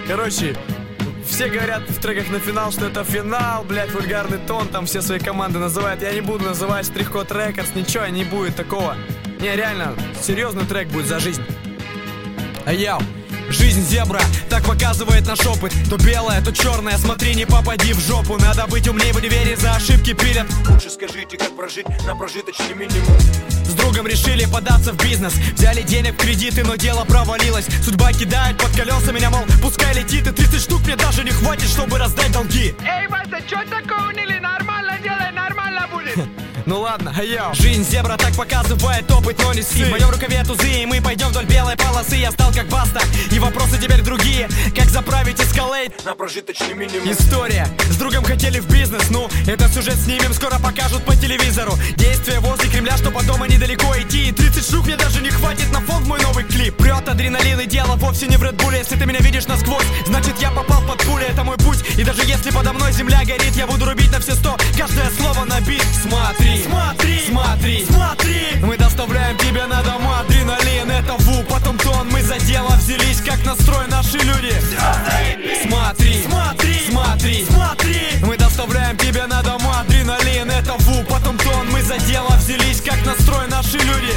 Короче, все говорят в треках на финал, что это финал, блядь, вульгарный тон, там все свои команды называют. Я не буду называть Штрих-код Рекордс, ничего, не будет такого. Не, реально, серьезный трек будет за жизнь. Йоу. Жизнь зебра, так показывает наш опыт. То белая, то черная, смотри, не попади в жопу. Надо быть умнее, в универе за ошибки пилят. Лучше скажите, как прожить на прожиточный минимум. С другом решили податься в бизнес. Взяли денег в кредиты, но дело провалилось. Судьба кидает под колеса меня, мол, пускай летит. И 30 штук мне даже не хватит, чтобы раздать долги. Эй, Вася, чё такое унили? Нормально делай, нормально будет. Ну ладно, йоу. Жизнь зебра, так показывает опыт, но не сы. В моем рукаве тузы, и мы пойдем вдоль белой полосы. Я стал как Баста, и вопросы теперь другие. Как заправить эскалейт на прожиточный минимум. История, с другом хотели в бизнес. Ну, этот сюжет снимем, скоро покажут по телевизору. Действие возле Кремля, что потом недалеко идти. 30 штук мне даже не хватит на фон в мой новый клип. Прет адреналин, и дело вовсе не в Red Bull. Если ты меня видишь насквозь, значит я попал под пули. Это мой путь, и даже если подо мной земля горит, я буду рубить на все 100, каждое слово на бит. Смотри, смотри, смотри, смотри. Мы доставляем тебе на дому адреналин. Это ву, потом тон, мы за дело взялись. Как настрой наши люди. Смотри, смотри, смотри, смотри. Мы доставляем тебе на дому адреналин. Это ву, потом тон, мы за дело взялись. Как настрой наши люди.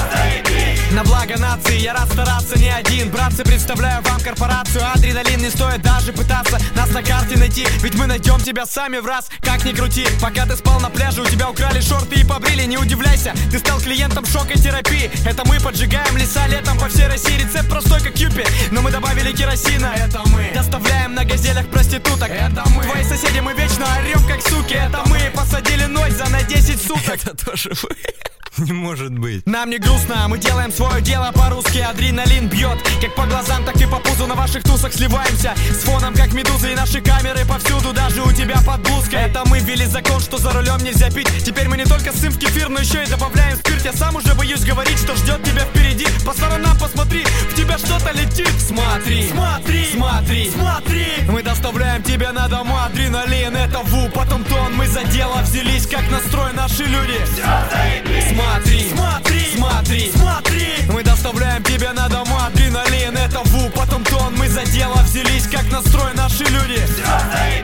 На благо нации я рад стараться не один. Братцы, представляю вам корпорацию. Адреналин не стоит даже пытаться нас на карте найти, ведь мы найдем тебя сами в раз. Как ни крути, пока ты спал на пляже, у тебя украли шорты и побрили. Не удивляйся, ты стал клиентом шока терапии. Это мы поджигаем леса летом по всей России. Рецепт простой как Кьюпи, но мы добавили керосина. Это мы доставляем на газелях проституток. Это мы твои соседи, мы вечно орем как суки. Это мы посадили Нойза на 10 суток. Это тоже вы. Не может быть. Нам не грустно, мы делаем свое дело по-русски. Адреналин бьет, как по глазам, так и по пузу. На ваших тусах сливаемся с фоном, как медузы. И наши камеры повсюду, даже у тебя под блузкой. Это мы ввели закон, что за рулем нельзя пить. Теперь мы не только ссым в кефир, но еще и добавляем спирт. Я сам уже боюсь говорить, что ждет тебя впереди. По сторонам посмотри, в тебя что-то летит. Смотри, смотри, смотри, смотри. Мы доставляем тебе на дому адреналин. Это ву, потом тон, мы за дело взялись. Как настрой наши люди. Смотри, смотри, смотри, смотри. Мы доставляем тебе на дому адреналин. Это ву, потом тон, мы за дело взялись. Как настрой наши люди.